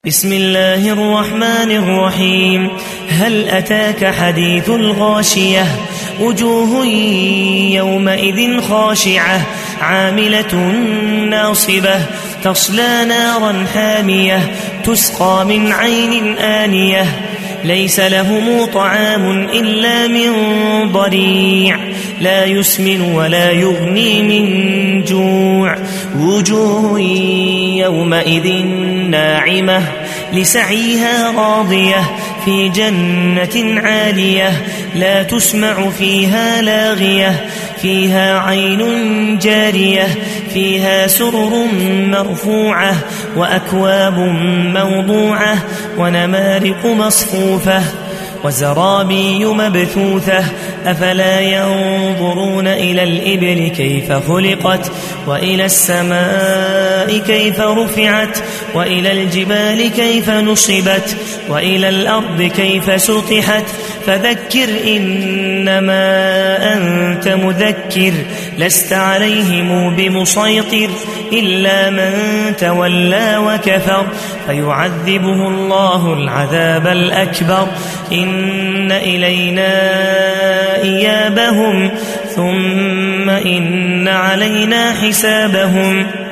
بسم الله الرحمن الرحيم. هل أتاك حديث الغاشية؟ وجوه يومئذ خاشعة عاملة ناصبة تصلى نارا حامية تسقى من عين آنية ليس لهم طعام إلا من ضريع لا يسمن ولا يغني من جوع. وجوه يومئذ ناعمة لسعيها راضية في جنة عالية لا تسمع فيها لاغية فيها عين جارية فيها سرر مرفوعة وأكواب موضوعة ونمارق مصفوفة وزرابي مبثوثة. أفلا ينظرون إلى الإبل كيف خلقت وإلى السماء كيف رفعت وإلى الجبال كيف نصبت وإلى الأرض كيف سطحت. فذكر إنما أنت مذكر لست عليهم بمسيطر إلا من تولى وكفر فيعذبه الله العذاب الأكبر. إن إلينا إيابهم ثم إن علينا حسابهم.